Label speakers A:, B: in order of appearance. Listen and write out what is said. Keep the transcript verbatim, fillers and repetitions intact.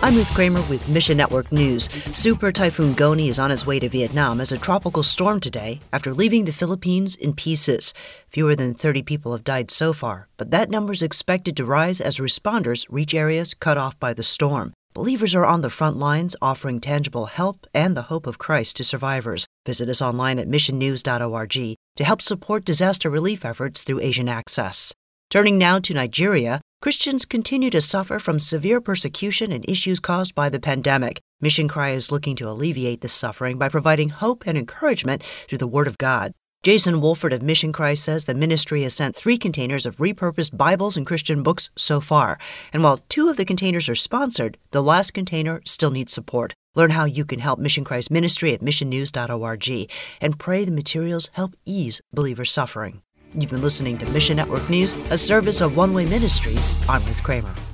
A: I'm Ruth Kramer with Mission Network News. Super Typhoon Goni is on its way to Vietnam as a tropical storm today after leaving the Philippines in pieces. Fewer than thirty people have died so far, but that number is expected to rise as responders reach areas cut off by the storm. Believers are on the front lines offering tangible help and the hope of Christ to survivors. Visit us online at mission news dot org to help support disaster relief efforts through Asian Access. Turning now to Nigeria, Christians continue to suffer from severe persecution and issues caused by the pandemic. Mission Cry is looking to alleviate this suffering by providing hope and encouragement through the Word of God. Jason Wolford of Mission Cry says the ministry has sent three containers of repurposed Bibles and Christian books so far. And while two of the containers are sponsored, the last container still needs support. Learn how you can help Mission Cry's ministry at mission news dot org and pray the materials help ease believers' suffering. You've been listening to Mission Network News, a service of One Way Ministries. I'm Ruth Kramer.